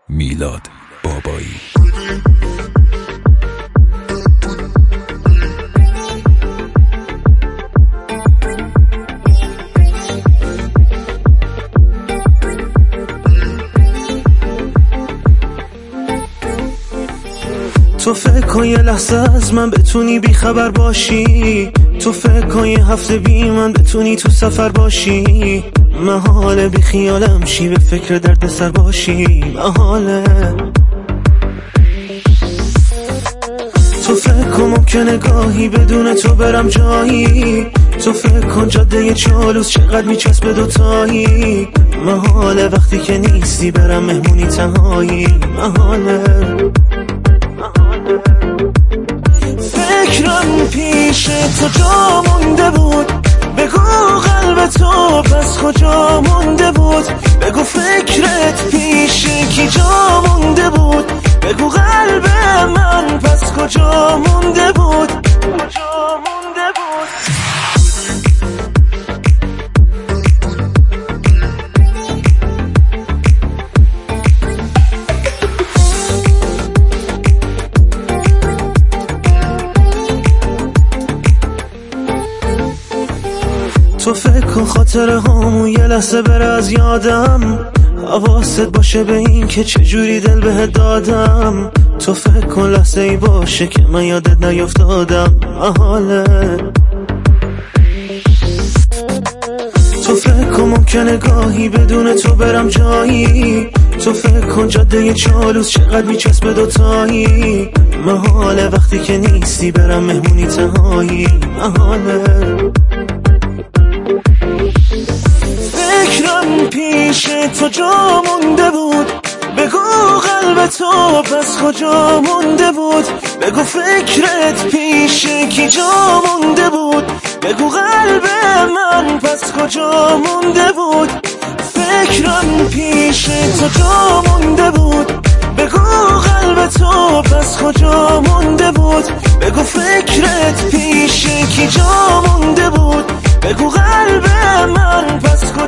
میلاد بابایی. تو فکر کن یه لحظه از من بتونی بی خبر باشی، تو فکر کن یه هفته بی من بتونی تو سفر باشی، محاله بی خیالم شی به فکر درد سر باشی، محاله. تو فکر کن ممکنه گاهی بدون تو برم جایی، تو فکر کن جاده چالوس چقدر میچسبه دوتایی، محاله وقتی که نیستی برم مهمونی تنهایی، محاله. فکرم پیش تو جا مونده بود، بگو قلب تو پس کجا مونده بود، بگو فکرت پیش کی جا مونده بود، بگو قلب من پس کجا مونده بود، کجا مونده بود. تو فکر کن خاطره هامون یه لحظه بره از یادم، حواست باشه به این که چجوری دل بهت دادم، تو فکر کن لحظه ای باشه که من یادت نیفتادم، محاله. تو فکر کن ممکنه گاهی بدون تو برم جایی، تو فکر کن جاده چالوس چقدر میچسبه دوتایی، محاله وقتی که نیستی برم مهمونی تنهایی، محاله. فکرم پیش تو جا مونده بود، بگو قلب تو پس کجا مونده بود، بگو فکرت پیش کی جا مونده بود، بگو قلب من پس کجا مونده بود. فکرم پیش تو جا مونده بود، بگو قلب تو پس کجا مونده بود، بگو فکرت پیش کی جا مونده بود، بگو قلب من پس کجا